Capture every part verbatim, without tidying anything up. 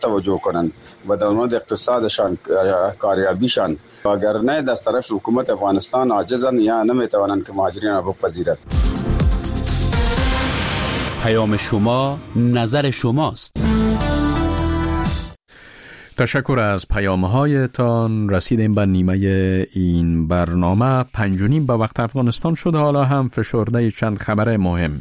توجه کنند و در مورد اقتصادشان کاریابیشان، وگرنه از طرف حکومت افغانستان عاجزند یا نمیتوانند که مهاجرین را بپذیرد. پیام شما نظر شماست. تشکر از پیام‌هایتان. رسیدیم به نیمه این برنامه. پنج و نیم به وقت افغانستان شد. حالا هم فشرده چند خبر مهم.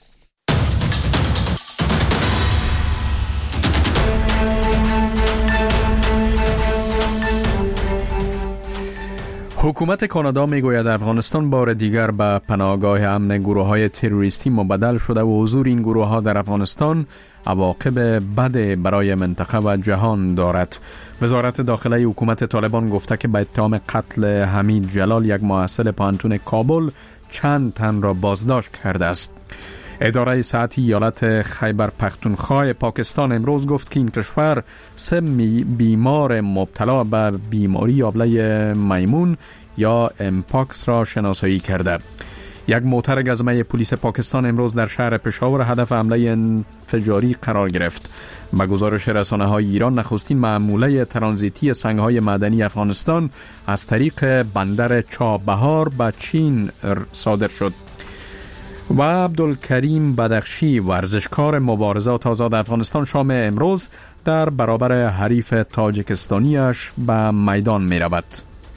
حکومت کانادا میگوید افغانستان بار دیگر به پناهگاه امن گروه‌های تروریستی مبدل شده و حضور این گروه‌ها در افغانستان عواقب بد برای منطقه و جهان دارد. وزارت داخله حکومت طالبان گفته که به اتهام قتل حمید جلال، یک محصل پانتون کابل، چند تن را بازداشت کرده است. اداره صحت ایالت خیبر پختونخوا پاکستان امروز گفت که این کشور سه بیمار مبتلا به بیماری آبله میمون یا امپاکس را شناسایی کرده. یک موتر گزمه پلیس پاکستان امروز در شهر پشاور هدف حمله انفجاری قرار گرفت. به گزارش رسانه‌های ایران، نخستین معموله ترانزیتی سنگ‌های معدنی افغانستان از طریق بندر چابهار به چین صادر شد. و عبدالکریم بدخشی، ورزشکار مبارزات آزاد افغانستان، شام امروز در برابر حریف تاجیکستانیش به میدان می رود.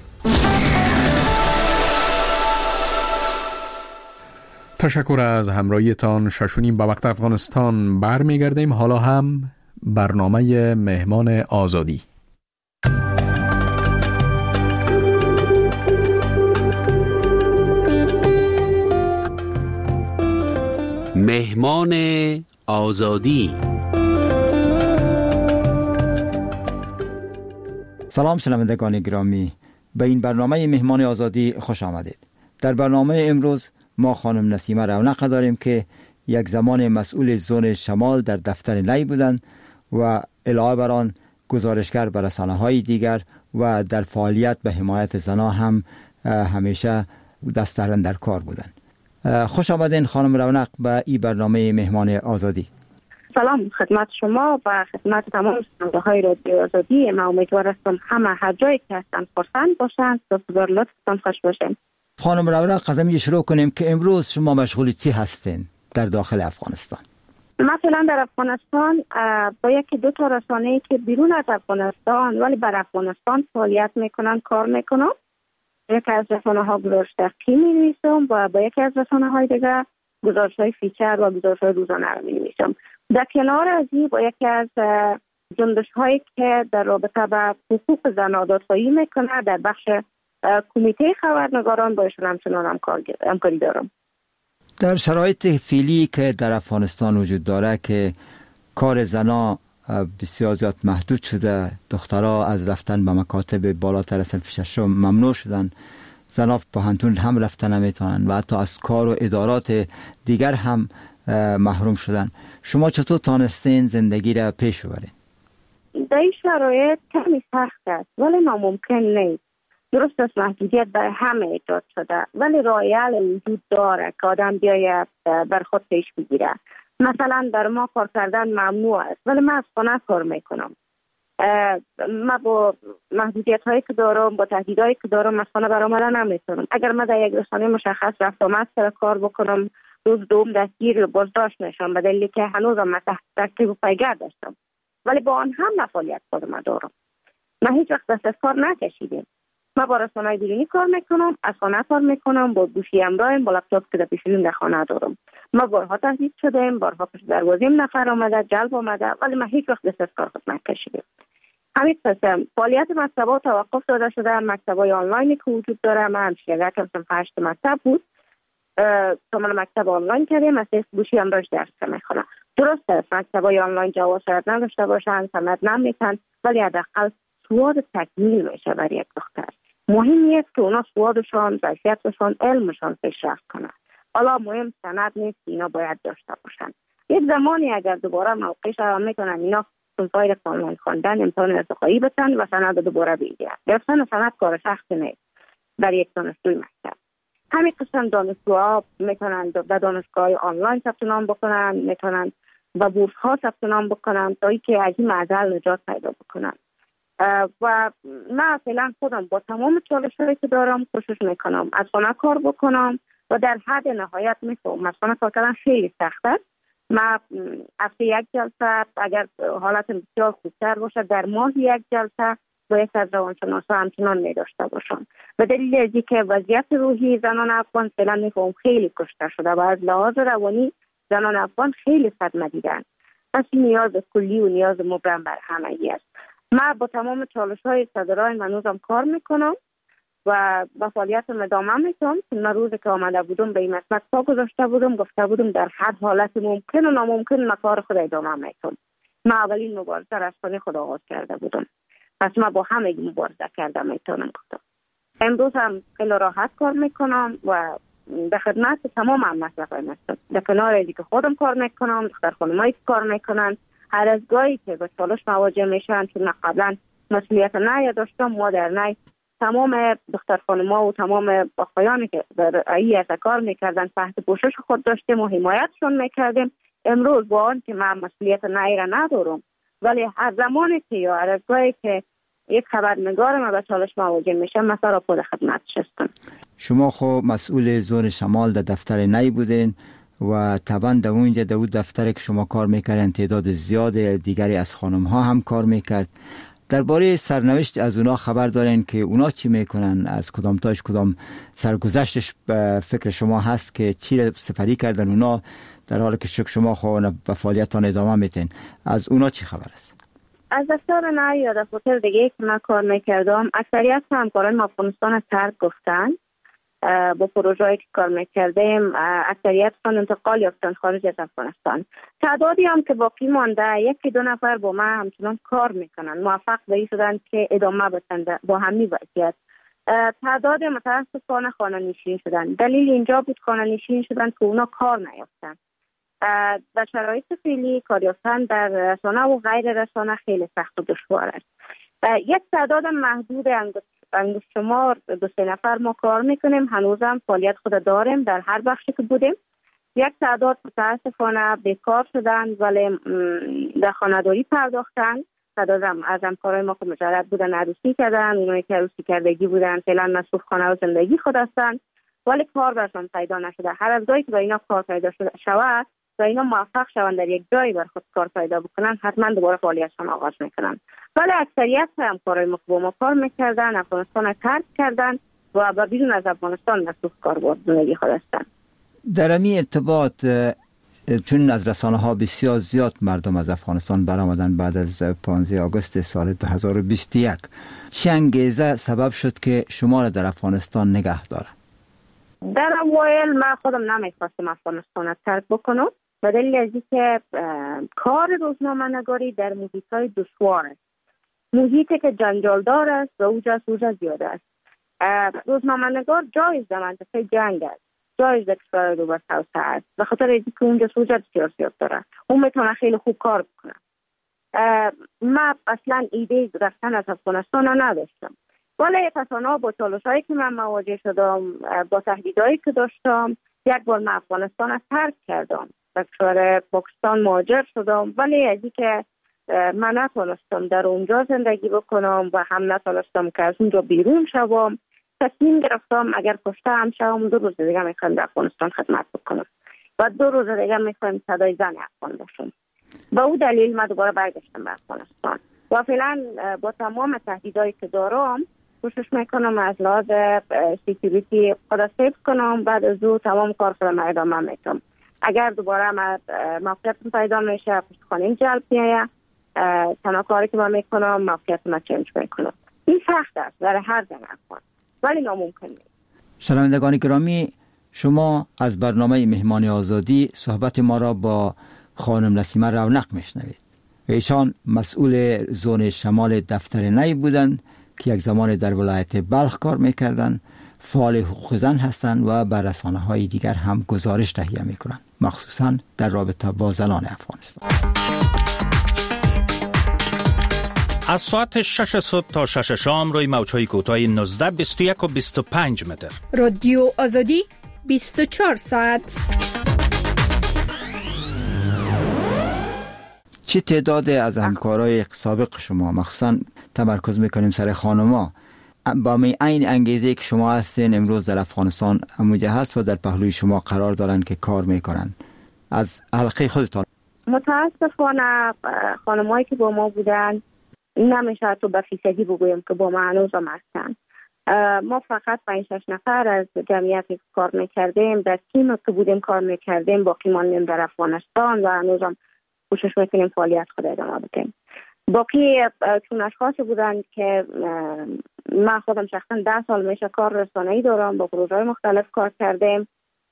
تشکر از همراهیتان. ششونیم به وقت افغانستان برمی گردیم. حالا هم برنامه مهمان آزادی. مهمان آزادی. سلام شنوندگان گرامی، به این برنامه مهمان آزادی خوش آمدید. در برنامه امروز ما خانم نسیمه رونق داریم که یک زمان مسئول زون شمال در دفتر نی بودند و علاوه بر آن گزارشگر به رسانه‌های دیگر و در فعالیت به حمایت زنان هم همیشه دست در کار بودند. خوش آمدین خانم رونق به این برنامه مهمان آزادی. سلام خدمت شما و خدمت تمام شنونده‌های رادیو آزادی. من امیدوار هستم همه هر جایی که هستن خرسند باشند و بسیار لطفتان خوش باشین. خانم رونق، از همین شروع کنیم که امروز شما مشغول چی هستین در داخل افغانستان؟ مثلا در افغانستان با یکی دو تا رسانه‌ای که بیرون از افغانستان ولی بر افغانستان فعالیت میکنن کار میکنم. یکی از رسانه‌ها گزارش دقیقی می‌نویسم و با یکی از رسانه‌های دیگر گزارش‌های فیچر و گزارش‌های روزانه رو می‌نویسم. در کنار از این با یکی از جنبش‌هایی که در رابطه با حقوق زن آزادخواهی میکنه در بخش کمیته خبرنگاران با ایشون همچنان همکاری دارم. در شرایط فعلی که در افغانستان وجود داره که کار زنا بسیار زیاد محدود شده، دخترها از رفتن به مکاتب بالاتر از صنف ششم ممنوع شدن، زنها پانتون هم رفتن نمیتونن و حتی از کار و ادارات دیگر هم محروم شدن. شما چطور تانستین زندگی را پیش ببرین؟ در این شرایط کمی سخت است ولی ناممکن نیست. درست است محدودیت برای همه ایجاد شده ولی راه حل وجود داره که آدم بیاید بر خود پیش بگیره. مثلا در ما کار کردن ممنوع است ولی من از خانه کار میکنم. من با محدودیت هایی که دارم، با تهدیدهایی که دارم، از خانه برآمدن نمیتونم. اگر من در یک رسانه مشخص رفت آمد سر کار بکنم، روز دوم دستگیر و بازداشت میشم به دلیلی که هنوزم من تحت تعقیب و پیگر داشتم. ولی با آن هم فعالیت خودم دارم. من هیچ وقت دست از کار نکشیدم. من با رسانه‌های بیرونی کار میکنم، از خانه کار میکنم، با گوشی همراهم، با لپتاپ که در پیشونیم در خانه دارم. ما بارها تهدید شدیم، بارها پشت دروازیم نفر آمده، جلب آمده، ولی من هیچ وقت دست از کار خود نکشیدم. همین قسم فعالیت مکتب‌ها توقف داده شده. مکتب‌های آنلاینی که وجود داره، من شرکت کردم هشت مکتب بود. تو من مکتب آنلاین کردیم، از گوشی هم داشت درس میخونم. درست است مکتب‌های آنلاین جواز شاید نداشته باشن، سند نمیتن، ولی حداقل سواد تکمیل میشه برای یک دختر. مهم نیست که اونا سوادشان، ظرفیتشان، علمشان پیشرفت کنه. حالا مهم سند نیست، اینا باید داشته باشن. یک زمانی اگر دوباره موقع شما میتونن اینا فایل آنلاین خواندن، امتحان ارتقایی بتن و سند دوباره بگیرن. گرفتن سند کار سخت نیست برای یک دانشجوی مکتب. همین قسم دانشجوها میتونن در دانشگاه آنلاین ثبت نام بکنن، میتونن و بورس ها ثبت نام بکنم تا اینکه از این معضل نجات پیدا بکنم. و من فعلا خودم با تمام چالش‌هایی که دارم کوشش میکنم از خانه کار بکنم و در حد نهایت میفهمم از خانه کار کردن خیلی سخته. من هفته یک جلسه اگر حالت بسیار خوبتر باشه در ماه یک جلسه باید از روانشناسا همچنان می داشته باشم و دلیل از اینکه وضعیت روحی زنان افغان فعلا میفهم خیلی کشته شده و از لحاظ روانی زنان افغان خیلی صدمه دیدن. پس نیاز کلی و نیاز مبرم بر همگی است. من با تمام چالش های صدرای منوزم کار میکنم و با فعالیتم ادامه میتونم. من روزی که آمده بودم به این مسئله پا گذاشته بودم، گفته بودم در هر حالت ممکن و ناممکن من کار خود ادامه میتونم. من اولین مبارزه را از خانه خود آغاز کرده بودم، پس من با همه مبارزه کرده میتونم گفتم. امروز هم خیلی راحت کار میکنم و به خدمت تمام هم مسئله هستم. در کنار ازی که خودم کار میکنم، دختر خانمایی که کار میکنن، هر از گاهی که به چالش مواجه میشن، چون من قبلا مسئولیت نه داشتم، ما در نه تمام دختر خانم‌ها و تمام آقایانی که در ای کار میکردن تحت پوشش خود داشتیم و حمایتشون میکردیم. امروز با آن که من مسئولیت نه را ندارم، ولی هر زمانی که یا هر از گاهی که یک خبرنگار ما به چالش مواجه میشه، مثلا را خود خدمتش هستم. شما خب مسئول زون شمال در دفتر نی بودین و طبعا در اونجا در اون دفتر که شما کار میکردن تعداد زیاد دیگری از خانم ها هم کار میکرد. درباره سرنوشت از اونا خبر دارین که اونا چی میکنن؟ از کدام تاش کدام سرگذشتش به فکر شما هست که چی رو سپری کردن اونا، در حالی که شما خود به فعالیتان ادامه میتین؟ از اونا چی خبر است؟ از دفتر نه یا دفتر دیگه که من کار میکردم، اکثریت همکاران افغانستان ترک گفتن. با پروژه‌ای که کار میکردیم اکثریتشون انتقال یافتن خارج از افغانستان. تعدادی هم که باقی مانده، یکی دو نفر با من همچنان کار میکنن، موفق به این شدن که ادامه بدن با همین وضعیت. تعداد متاسفانه خانه نشین شدن. دلیل اینجا بود خانه نشین شدن که اونا کار نیافتن. در شرایط فعلی کار یافتن در رسانه و غیر رسانه خیلی سخت و دشوار است. یک تعداد محدود انگشت شمار دو سه نفر ما کار میکنیم، هنوزم فعالیت خود داریم در هر بخشی که بودیم. یک تعداد متاسفانه بیکار شدن ولی در خانه‌داری پرداختن. تعدادم از همکارای ما که مجرد بودن عروسی کردن، اونایی که عروسی کردگی بودن فعلا مصروف خانه و زندگی خود هستن ولی کار برشان پیدا نشده. هر از گاهی که با اینا کار پیدا شده شود و اینا موفق شوند در یک جایی بر خود کار پیدا بکنن، حتما دوباره فعالیتشون آغاز میکنن. ولی اکثریت همکارای ما که با ما کار میکردن افغانستان ترک کردن و با بیرون از افغانستان مصروف کار بود زندگی خود هستن. در این ارتباط چون از رسانه ها بسیار زیاد مردم از افغانستان برآمدن بعد از پانزده آگوست سال دو هزار و بیست و یک، چه انگیزه سبب شد که شما را در افغانستان نگه داره؟ در اوایل من خودم نمیخواستم افغانستان ترک بکنم به دلیل از اینکه کار روزنامه‌نگاری در محیط‌های دشوار است، محیطی که جنجالدار است و اوجا سوژه زیاد است. روزنامه‌نگار جایز در منطقه جنگ است، جایز در کشور رو به توسعه است، به خاطر اینکه اونجا سوژه بسیار زیاد داره، اون میتونه خیلی خوب کار بکنه. من اصلا ایده رفتن از افغانستان نداشتم، ولی پسانا با چالش‌هایی که من مواجه شدم، با تهدیدهایی که داشتم، یک بار من افغانستان را ترک کردم، به کشور پاکستان مهاجر شدم. ولی از اینکه من نتونستم در اونجا زندگی بکنم و هم نتونستم که از اونجا بیرون شوم، تصمیم گرفتم اگر کشته هم شوم دو روز دیگه میخوام در افغانستان خدمت بکنم و دو روز دیگه میخوام صدای زن افغان باشم. با او دلیل من دوباره برگشتم به افغانستان و فعلا با تمام تهدیدایی که دارم کوشش میکنم از لحاظ سکیوریتی خود سیف کنم. بعد از او تمام کار خودم ادامه میدم. اگر دوباره من موقعیت پیدا میشه پشت خانه جلب میایه، تنها کاری که من میکنم موقعیت من چنج میکنم. این سخت است برای هر زن افغان ولی ناممکن نیست. شنوندگان گرامی، شما از برنامه مهمان آزادی صحبت ما را با خانم نسیمه رونق میشنوید. ایشان مسئول زون شمال دفتر نی بودند که یک زمان در ولایت بلخ کار میکردند، فعال حقوق زن هستند و بر رسانه های دیگر هم گزارش تهیه میکنند، مخصوصا در رابطه با زنان افغانستان. از ساعت شش صبح تا شش شام روی موج‌های کوتاه نوزده، بیست و یک و بیست و پنج متر. رادیو آزادی بیست و چهار ساعت. چه تعداد از همکارای سابق شما، مخصوصا تمرکز میکنیم سر خانما، با می این انگیزه که شما هستین امروز در افغانستان مجهز و در پهلوی شما قرار دارن که کار میکنن؟ از حلقه خودتان. متاسفانه خانمایی که با ما بودن نمیشه تو به فیصدی بگویم که با ما هنوز هم هستن. ما فقط پنج شش نفر از جمعیتی کار میکردیم، در تیم که بودیم کار میکردیم، باقی ماندیم در افغانستان و هنوز هم کوشش میکنیم فعالیت خود ادامه بدیم. باقی چون اشخاصی بودن که من خودم شخصا ده سال میشه کار رسانه‌ای دارم، با پروژه‌های مختلف کار کردیم،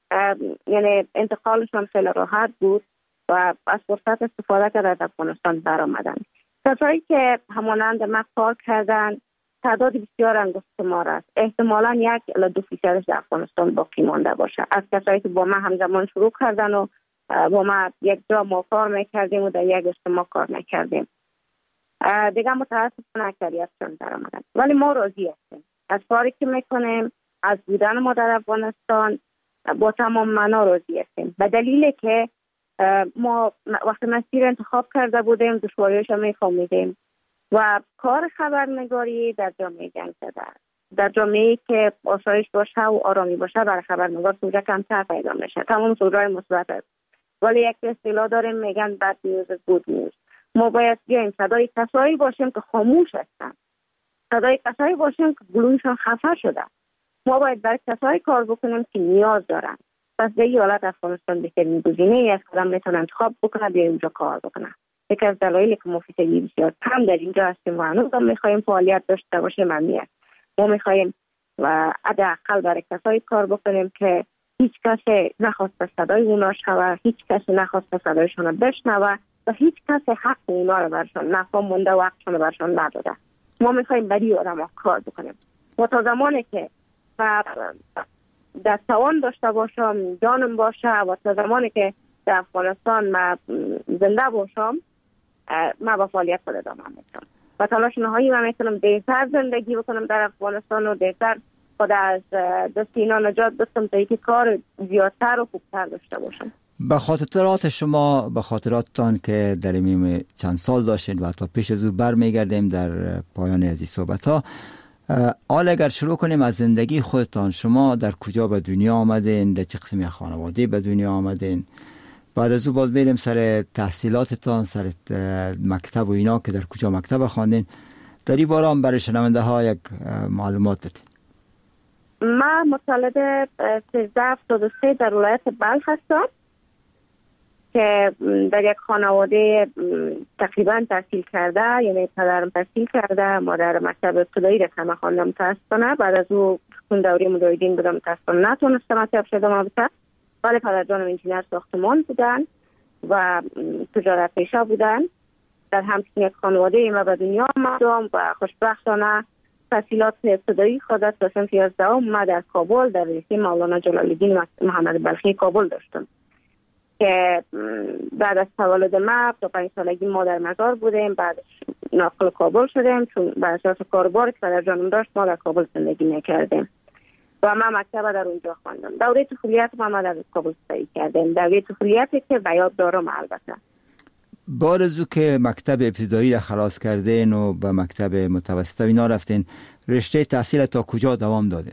یعنی انتقالشون خیلی راحت بود و از فرصت استفاده کرده از افغانستان برآمدن. کسایی که همانند ما کار کردن تعداد بسیار انگشت شمار است. احتمالاً یک الی دو فیصدش در افغانستان باقی مانده باشه. از کسایی که با ما همزمان شروع کردن و با ما یک جا ما کار میکردیم و در یک اجتماع کار میکردیم. دیگه متاسفانه اکثریتشون در آمدن. ولی ما راضی هستیم از کاری که میکنیم، از بودن ما در افغانستان با تمام معنا راضی هستیم. به دلیلی که ما وقتی مسیر انتخاب کرده بودیم دشواریش هم میفهمیدیم و کار خبرنگاری در جامعه جنگ زده است. در جامعه‌ای که آسایش باشه و آرامی باشه برای خبرنگار سوژه کمتر پیدا میشه. تمام سوژه‌های مثبت است. ولی یک اصطلاح داریم میگن bad news is good news. ما باید بیایم صدای کسایی باشیم که خاموش هستن، صدای کسایی باشیم که گلویشون خفه شده. ما باید برای کسایی کار بکنیم که نیاز دارن. پس به این حالت افغانستان بهترین گزینه است که آدم میتونه انتخاب بکنه بیا اینجا کار بکنه. یکی از دلایلی که ما فیصدی بسیار کم در اینجا هستیم و هنوز هم میخوایم فعالیت داشته باشیم همین است. ما میخوایم و حداقل برای کسایی کار بکنیم که هیچ کسی نخواسته صدای اونا شوه، هیچ کسی نخواسته صدایشون بشنوه و هیچ کسی حق اونا رو برشان نفهم مونده و حقشون رو برشان نداده. ما میخوایم برای آدم کار بکنیم و تا زمانی که در توان داشته باشم، جانم باشه و تا زمانی که در افغانستان ما زنده باشم ما با فعالیت خود ادامه میدم و تلاش نهایی من میتونم بهتر زندگی بکنم در افغانستان و بهتر خود از دست اینا نجات بدم تا اینکه کار زیادتر و خوبتر داشته باشم. به خاطرات شما، به خاطراتتان که در این چند سال داشتین و تا پیش از او برمیگردیم در پایان از این صحبت ها، حال اگر شروع کنیم از زندگی خودتان، شما در کجا به دنیا آمدین، در چه قسمی خانواده به دنیا آمدین؟ بعد از او باز بریم سر تحصیلاتتان، سر مکتب و اینا که در کجا مکتب خواندین. در این باره هم برای شنونده ها یک معلومات بدین. من متولد سیزده هفتاد و سه در ولایت بلخ هستم که در یک خانواده تقریبا تحصیل کرده، یعنی پدرم تحصیل کرده، مادر مکتب ابتدایی رسانه خواندم متاسفانه. بعد از او چون دوره مجاهدین بودم متاسفانه نتونستم مکتب شدم البته، ولی پدرجانم انجینر ساختمان بودن و تجارت پیشه بودن. در همچین یک خانواده ما به دنیا آمدم و خوشبختانه تحصیلات ابتدایی خود تا صنف یازدهم ما در کابل در رشته مولانا جلال الدین محمد بلخی کابل داشتم که بعد از تولد ما تا پنج سالگی ما در مزار بودیم. بعد ناقل کابل شدیم چون بر اساس کاربار که پدرجانم داشت ما در کابل زندگی میکردیم و من مکتب در اونجا خواندم. دوره طفولیت ما در کابل سپری کردیم، دوره طفولیتی که به یاد دارم. البته بعد از او که مکتب ابتدایی را خلاص کردین و به مکتب متوسط اینا رفتین، رشته تحصیل تا کجا دوام دادین؟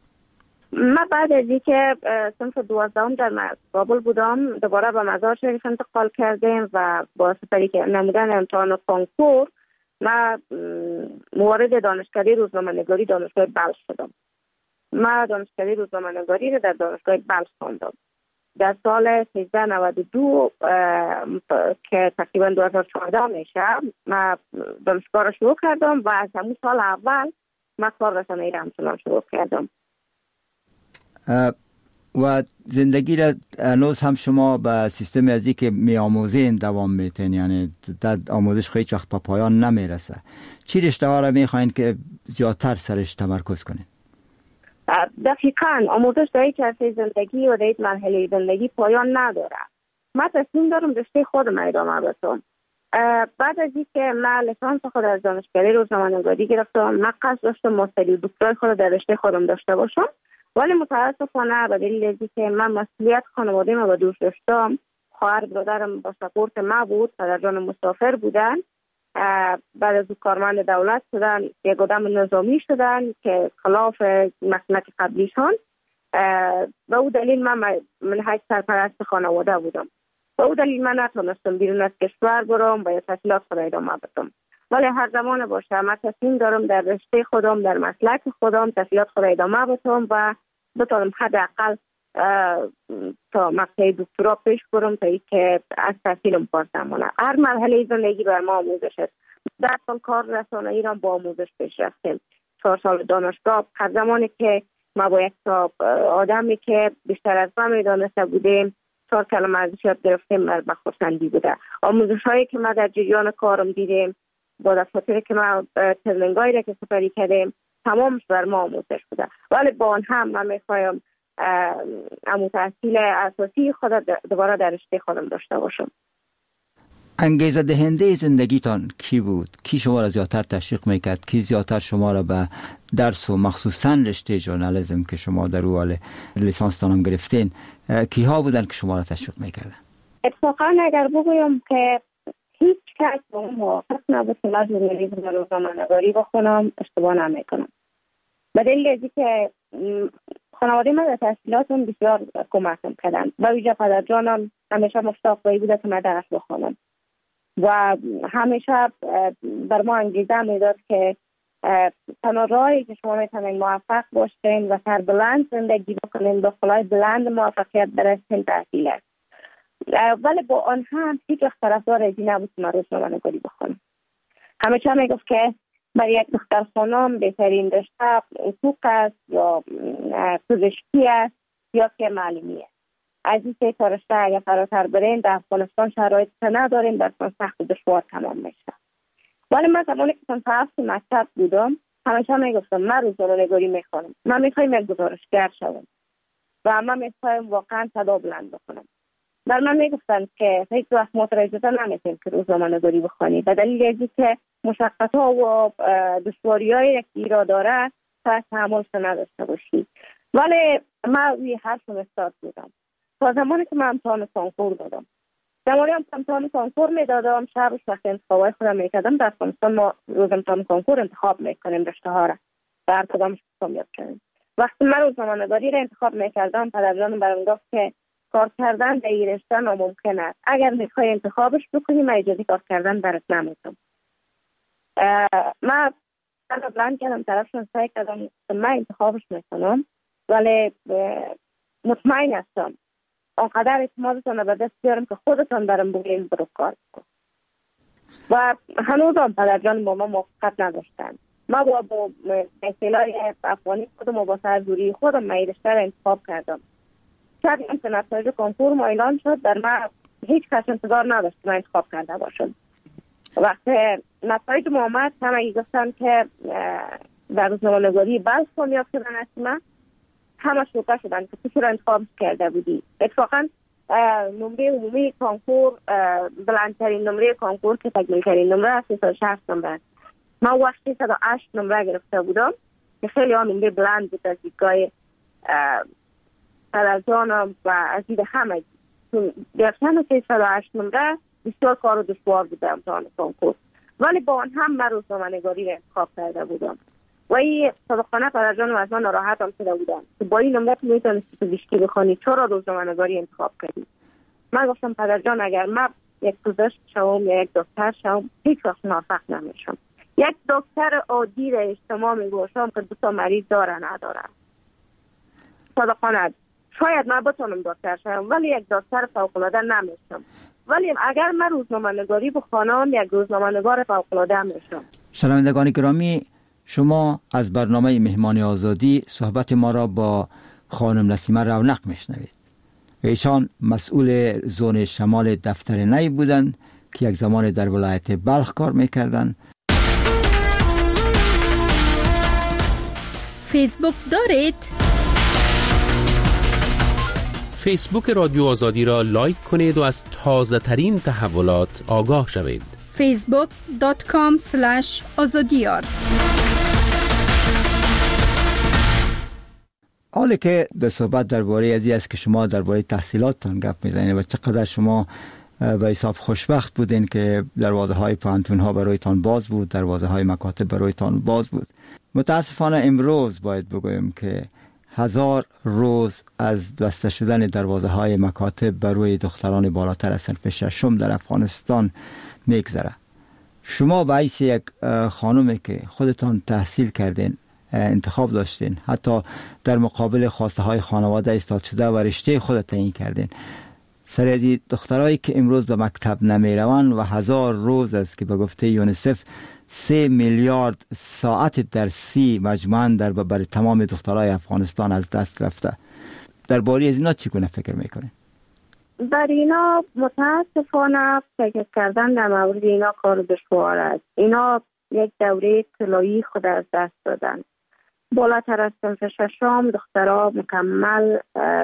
من بعد از اینکه صنف دوازدهم در کابل بودم دوباره به مزار شریف انتقال کردیم و با سپری که نمودن امتحان کنکور من موارد دانشکده روزنامه‌نگاری دانشگاه بلخ شدم. من دانشکده روزنامه‌نگاری رو در دانشگاه بلخ خواندم. در سال سیزده نود و دو که تقریبا دو هزار و چهارده میشه من دانشگاه رو شروع کردم و از همون سال اول من کار رسانه‌ای رو همچنان شروع کردم. و زندگی را هنوز هم شما به سیستم ازی که می آموزین دوام میتین، یعنی در آموزش خیلی وقت پا پایان نمیرسه. چی رشته ها را میخواین که زیادتر سرش تمرکز کنین؟ دقیقاً آموزش در یک عرصه زندگی و در یک مرحله زندگی پایان نداره. من تصمیم دارم رشته خودم ادامه بدم. بعد از اینکه من لیسانس خود از دانشکده روزنامه‌نگاری گرفتم، من قصد داشتم ماستری و دکترای خود در رشته خودم داشته باشم، ولی متاسفانه به دلیل اینکه من مسئولیت خانواده ما به دوش داشتم، خواهر برادرم با سپورت ما بود، پدرجان مسافر بودن، بعد از کارمند دولت شدن، یک آدم نظامی شدن که خلاف مسلک قبلیشان. به او دلیل من من حیث سرپرست خانواده بودم. به او دلیل من نتونستم بیرون از کشور برم و تحصیلات خود ادامه بدم. ولی هر زمان باشه من تصمیم دارم در رشته خودم، در مسلک خودم تحصیلات خود ادامه بدم و بتونم حداقل تا مقطع دکترا پیش برم تا اینکه از تحصیلم پاس نمانم. هر مرحله زندگی بر ما آموزش است. در سال کار رسانه‌ای را با آموزش پیش رفتیم. چهار سال دانشگاه، هر زمانی که ما با یک آدمی که بیشتر از ما میدانسته بودیم چهار کلمه ازش یاد گرفتیم، بر بخورسندی بوده. آموزش هایی که ما در جریان کارم دیدیم، با دفاتری که ما ترنینگایی را که سپری کردیم، تمامش بر ما آموزش بوده. ولی با آن هم من میخوایم امو تحصیل اساسی خود دوباره در رشته خودم داشته باشم. انگیزه دهنده زندگیتان کی بود؟ کی شما را زیادتر تشویق میکرد؟ کی زیادتر شما را به درس و مخصوصا رشته ژورنالیسم که شما در او حال لیسانس هم گرفتین، کی ها بودن که شما را تشویق میکردن؟ اتفاقا اگر بگویم که هیچ کس با اون موافق نبود که من ژورنالیسم و روزنامه‌نگاری بخونم، اشتباه نمیکنم. به دلیل اینکه که خانواده من در تحصیلاتم بسیار کمکم کردن و ویژه پدرجانم همیشه مشتاق بوده که من درس بخونم و همیشه بر ما انگیزه میداد که تنها راهی که شما میتونید موفق باشین و سر بلند زندگی بکنین، با خلای بلند موفقیت برسین، تحصیل است. ولی با آن هم هیچ وقت طرفدار از این نبود که من روزنامه‌نگاری بخونم. همیشه میگفت که برای یک دختر خانم بهترین رشته حقوق است یا پزشکی است یا که معلمی است. از این سه تا رشته اگر فراتر برین در افغانستان شرایط نداریم، در سخت و دشوار تمام میشه. ولی من زمانی که صنف هفت مکتب بودم همیشه میگفتم من روزنامه‌نگاری میخوانم، من میخوایم یک گزارشگر شوم و من میخوایم واقعا صدا بلند بکنم. در من میگفتن که هیچ وقت مترجمه نمیتونیم که روزنامه‌نگاری بخونی، به دلیل اینکه که مشقت‌ها و دشواری‌هایی که ایراد داره تا تحملش نداشته باشی. ولی من روی حرفم استاد بودم تا زمانی که من امتحان کنکور دادم. زمانی هم امتحان کنکور میدادم، شب و وقت انتخابای خودم میکردم. در افغانستان ما روز امتحان کنکور انتخاب میکنیم رشته ها را، در کدامش کامیاب شدیم. وقتی من روزنامه‌نگاری را انتخاب میکردم پدرجانم برام گفت که کار کردن در این رشته ناممکن است. اگر میخوای انتخابش بکنی من اجازه کار کردن برات نمیدم. من بلند کردم، طرفشون سعی کردم من انتخابش میکنم، ولی مطمئن هستم آنقدر اعتمادتان رو به دست بیارم که خودتان برام بگوین برو کار کن. و هنوز هم پدرجان با ما موافقت نداشتن. ما با با اصطلاح افغانی خودم و با سرزوری خودم من رشته رو انتخاب کردم. شبیه که نتایج کنکور ما اعلان شد، در من هیچ کس انتظار نداشت من انتخاب کرده باشم. وقتی نتایج ما آمد همه گفتن که در روزنامه‌نگاری بلخ کامیاب شدن است، من همه شوکه شدن که تو چرا انتخاب کرده بودی. اتفاقا نمره عمومی کنکور بلندترین نمره کنکور که تکمیلترین نمره سیصد و شصت نمره، من وقت سیصد و هشت نمره گرفته بودم که خیلی ها نمره بلند بود از دیدگاه پدرجانم و از دید همه. گرفتن سیصد و هشت نمره بسیار کار و دشوار بوده امتحان کنکور، ولی با آن هم من روزنامه‌نگاری را انتخاب کرده بودم و این صادقانه پدرجانم از من ناراحت هم شده بودن که با این نمره میتونستی پزشکی بخوانی، چرا روزنامه‌نگاری انتخاب کردی؟ من گفتم پدرجان اگر من یک پزشک شوم یا یک دکتر شوم هیچ وقت موفق نمیشم. یک دکتر عادی را اجتماع میگوشم که دو تا مریض داره نداره. صادقانه شاید من بتونم دکتر شوم ولی یک دکتر فوق‌العاده نمیشم. ولی اگر من روزنامه‌نگاری بخوانم یک روزنامه‌نگار فوق‌العاده میشم. شنوندگان گرامی، شما از برنامه مهمان آزادی صحبت ما را با خانم نسیمه رونق میشنوید. ایشان مسئول زون شمال دفتر نی بودند که یک زمان در ولایت بلخ کار میکردند. فیسبوک دارید؟ فیسبوک رادیو آزادی را لایک کنید و از تازه ترین تحولات آگاه شوید. فیسبوک دات کام اسلش آزادیار. حالی که به صحبت درباره ازی است که شما درباره تحصیلاتتان گپ میزنید و چقدر شما به حساب خوشبخت بودین که دروازه های پانتون ها برایتان باز بود، دروازه های مکاتب برایتان باز بود. متاسفانه امروز باید بگویم که هزار روز از بسته شدن دروازه های مکاتب برای دختران بالاتر از صنف ششم در افغانستان میگذره. شما به حیث یک خانومی که خودتان تحصیل کردین، انتخاب داشتین، حتی در مقابل خواسته های خانواده ایستاد شده و رشته خودت تعیین کردین، سریعی دخترایی که امروز به مکتب نمی روند و هزار روز است که به گفته یونیسف سه میلیارد ساعت درسی مجموعاً در بر تمام دخترای افغانستان از دست رفته. درباره از اینا چگونه فکر میکنین؟ در اینا متاسفانه فکر کردن در مورد اینا کار دشوار است. اینا یک دوره طلایی خود از دست دادن. بالاتر از صنف ششم دخترها مکمل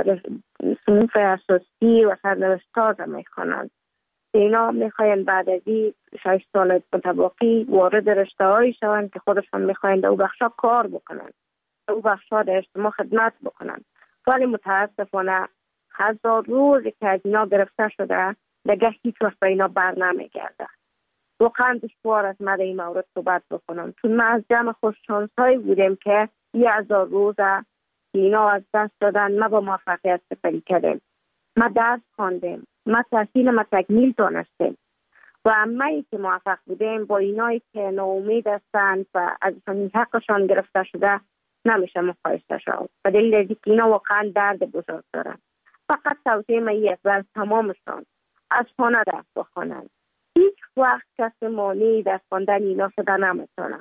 صنف اساسی و سرنوشت‌ها را میخوانند. اینا میخواین بعد از این شش سال متباقی وارد رشته هایی شوند که خودشان میخواین در او بخشا کار بکنند، در او بخشا در اجتماع خدمت بکنند. ولی متاسفانه هزار روزی که از اینا گرفته شده دیگه هیچ وقت به اینا بر نمیگرده. واقعا دشوار است من در این مورد صحبت بکنم، چون ما از جمع خوششانس هایی بودیم که یه هزار روزه اینا از دست دادن، ما با موفقیت سپری کردیم، ما درس خواندیم، ما تحصیل ما تکمیل دانستیم و همه‌ای که موفق بودیم با اینایی که ناامید هستند و ازشان حقشان گرفته شده نمیشه مقایسه شد. به دلیل اینکه اینا واقعا درد بزرگ دارن. فقط توصیه من یک از تمامشان از خانه درس بخوانند. هیچ وقت کسی مانعی در خواندن اینا شده نمیتونه.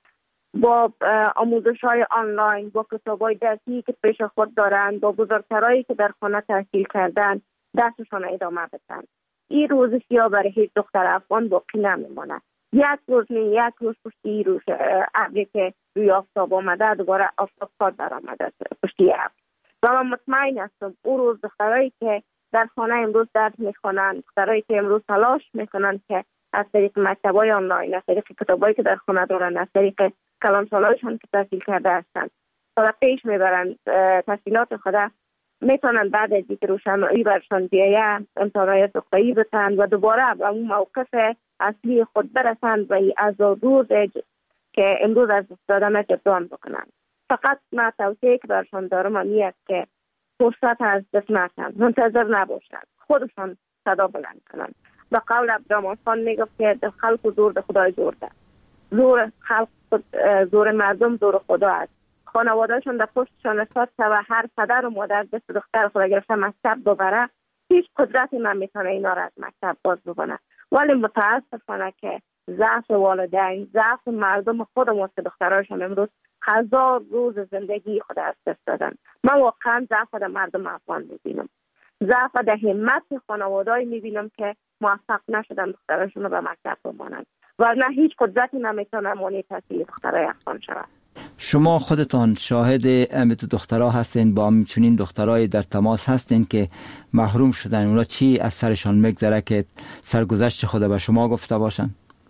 با آموزش های آنلاین، با کتاب های درسی که پیش خود دارند، با بزرگترایی که در خانه تحصیل کردن درسشان ادامه بدن. این روز سیاه برای هیچ دختر افغان باقی نمیمونه. یک روز نه یک روز پشتی روز ابری که روی آفتاب آمده دوباره آفتاب خود در آمده پشتی ابر. و من مطمئن هستم اون روز دخترایی که در خانه امروز درس میخوانند، دخترایی که امروز تلاش میکنند که از طریق مکتب‌های آنلاین، از طریق کتابایی که در خانه دارن، از طریق کلانسالایشان که تحصیل کرده هستند تا پیش میبرند تحصیلات خود، میتونن بعد از اینکه روشنایی برشان بیایه امتحانات نقطه‌ای بتن و دوباره به اون موقف اصلی خود برسند و این از روز که امروز از دست دادن جبران بکنند. فقط من توصیه که برشان دارم اینه که فرصت از دست نکنند، منتظر نباشند، خودشان صدا بلند کنند. به قول عبدالرحمن خان میگفت که در خلق و زور در خدای زور ده. زور خلق زور مردم زور خدا است. خانوادهشون در پشتشان استاد و هر پدر و مادر دست دختر خود گرفته مکتب ببره، هیچ قدرتی نمیتونه اینا را از مکتب باز بکنه. ولی متاسفانه که ضعف والدین، ضعف مردم خودمون که دخترایشون امروز هزار روز زندگی خود از دست دادن. من واقعا ضعف در مردم افغان میبینم، ضعف در همت خانواده‌ای میبینم که موفق نشدن دخترایشون رو به مکتب بمانند و نه هیچ قدرتی نمیتونه مانع تحصیل دخترای افغان شود. شما خودتان شاهد امید دخترها هستین، با همچنین دخترای در تماس هستین که محروم شدن، اونا چی از سرشان میگذره که سرگذشت خود به شما گفته باشن؟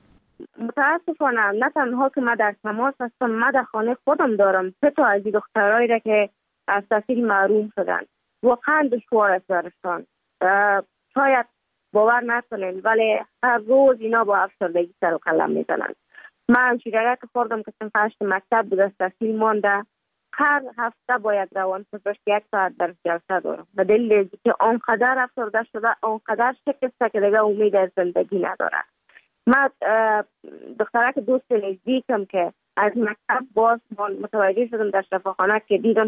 متاسفانه نه تنها که من در تماس هستم، من در خانه خودم دارم سه تا از این دخترایی را که از تحصیل محروم شدن. واقعا دشوار است برشان. شاید باور نکنین ولی هر روز اینا با افسردگی سر و قلم میزنن. من شیرگه که خوردم که صنف هشت مکتب بود از تحصیل مانده، هر هفته باید روان پزشک یک ساعت در جلسه دارم به دلیل که آنقدر افسرده شده، آنقدر شکسته که دیگه امید از زندگی نداره. من دخترک دوست نزدیکم که از مکتب باز متوجه شدم در شفاخانه که دیدم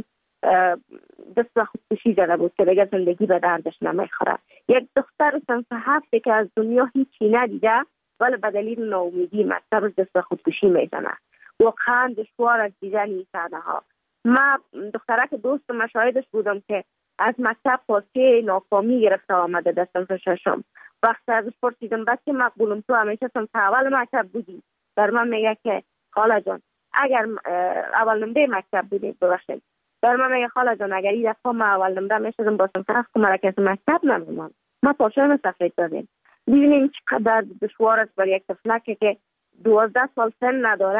دست به خودکشی زده بود که دیگه زندگی به دردش نمیخوره. یک دختر صنف هفته که از دنیا هیچی ندیده ولی به دلیل ناامیدی مکتب دست به خودکشی میزنه. واقعا دشوار از دیدن این صحنه ها. من دخترک دوست مشاهدش بودم که از مکتب پاسه ناکامی گرفته آمده در صنف ششم. وقتی ازش پرسیدم بچه مقبولم تو همیشه صنف اول مکتب بودی؟ در من میگه که خاله جان اگر اول نمره مکتب بودی ببخشید. در من میگه خاله جان اگر این دفعه ما اول نمره میشدم با صنف هفت مرکز مکتب نمیمان. ما پاشم سفید دادیم. ببینیم چقدر دشوار است برای یک طفلک که دوازده سال سن نداره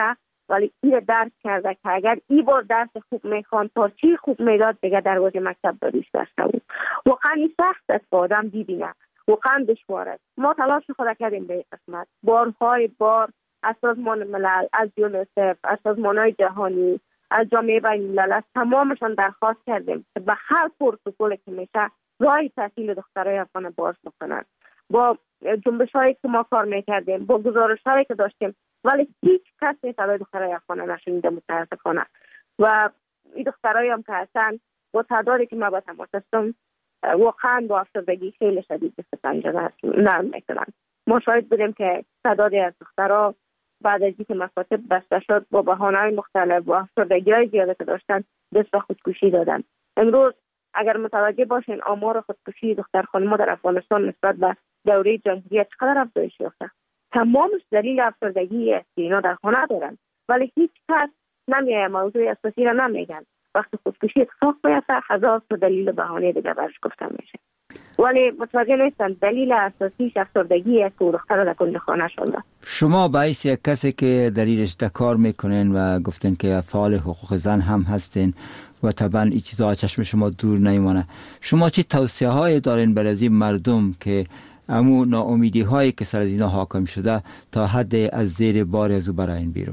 ولی این درک کرده که اگر این بار درس خوب میخوان تا چی خوب میداد دیگه دروازه مکتب بریش داشته بود. واقعا این سخت است که آدم دیدینه، واقعا دشوار است. ما تلاش خود کردیم به قسمت، بارهای بار از سازمان ملل، از یونیسف، از سازمان‌های جهانی، از جامعه بین‌الملل، از تمامشان درخواست کردیم که به هر پروتکلی که میشه راه تحصیل دخترای افغان باز بکنن. با جنبش‌هایی که ما کار میکردیم، با گزارش‌هایی که داشتیم، ولی هیچ کسی صدای دخترای افغان نشنیده متاسفانه. و این دخترایی هم که هستن با تعدادی که ما با تماس هستم واقعا با افسردگی خیلی شدید دست پنجه نرم میکنن. ما شاهد بودیم که تعدادی از دخترها بعد از اینکه مکاتب بسته شد با بهانه‌های مختلف و افسردگی‌های زیاده که داشتن دست به خودکشی دادن. امروز اگر متوجه باشین آمار خودکشی دختر خانم‌ها در افغانستان نسبت به دوره جمهوریت چقدر افزایش یافته. تمامش دلیل افسردگی است که اینا در خانه دارن، ولی هیچ کس نمیاد موضوع اساسی را نمیگن. وقتی خودکشی اتفاق بیفته هزار تا دلیل و بهانه دیگه برش گفته میشه، ولی متوجه نیستن دلیل اساسیش افسردگی است که دختر در کنج خانه شده. شما باعث یک کسی که در این رشته کار میکنین و گفتن که فعال حقوق زن هم هستین و طبعا این چیزها چشم شما دور نمیمونه، شما چی توصیه هایی دارین برای این مردم که امو ناامیدی هایی که سر از اینا حاکم شده تا حد از زیر بار از او براین بیرون؟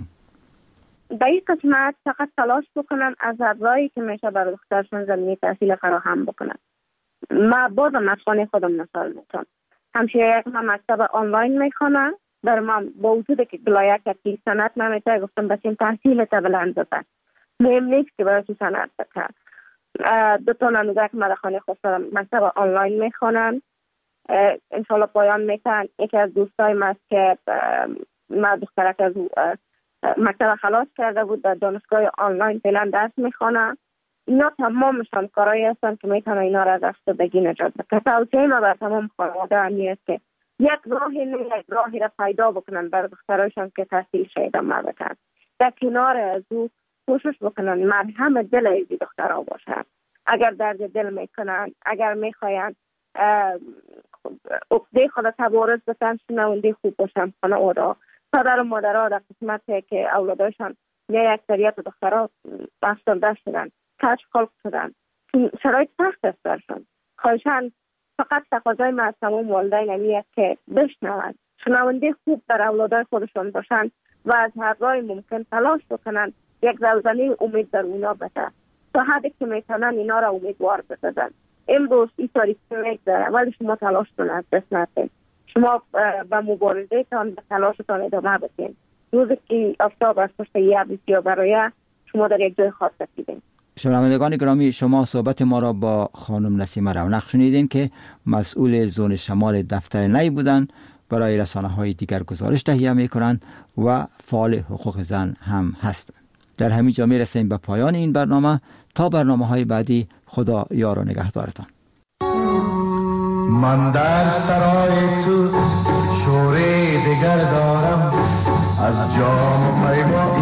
در این قسمت فقط تلاش بکنن از راهی که میشه برای دخترشون زمینه تحصیل فراهم بکنن. ما بازم از خانه خودم مثال میتونم، همشه یک من مکتب آنلاین میخوانم، در من با وجود که بلایه که سنت نمیته گفتم بسیم تحصیل تا بلند بکن، مهم نیست که برای تو سنت بکن. دو تا نموده که من در خانه خودم مکتب آنلاین میخوانم، انشالله پایان میکن. یکی از دوستای من است که من دخترک از مکتب خلاص کرده بود، در دانشگاه آنلاین فعلا درس میخوانم. اینا تمامشان کارایی هستن که میتونه اینا را از افسردگی نجات بده. توصیه ما بر تمام خانواده همی است که یک راهی نه یک راهی را پیدا بکنن برای دخترایشان که تحصیل شده مربوطن. در کنار از او کوشش بکنن مرهم دل ایزی دخترها باشن. اگر درد دل میکنن، اگر میخواین عقده خود تبارز بسن، شنونده خوب باشن خانواده. پدر و مادرها در قسمتی که اولادایشان نه اکثریت دخترها افسرده شدن، کج خلق شدن، شرایط سخت است برشان. خواهشان فقط تقاضای ما از تمام والدین همی است که بشنوند، شنونده خوب در اولادای خودشان باشند و از هر راه ممکن تلاش بکنن یک زلزله امید در اونا بده تا حدی که میتونن اینا را امیدوار بسازن. امروز این تاریخی میگذره ولی شما تلاش کنید، از دست ندید. شما به مبارزه تان به تلاشتان ادامه بدین. روزی که آفتاب از پشت یه بسیار برای شما در یک جای خاص رسیدین. شنوندگان گرامی، شما صحبت ما را با خانم نسیمه رونق شنیدین که مسئول زون شمال دفتر نی بودن، برای رسانه های دیگر گزارش تهیه می کنند و فعال حقوق زن هم هستند. در همین جا می رسیم به پایان این برنامه. تا برنامه های بعدی، خدا یار و نگهدارتان. من در سرای تو شوری دیگر دارم، از جام میوه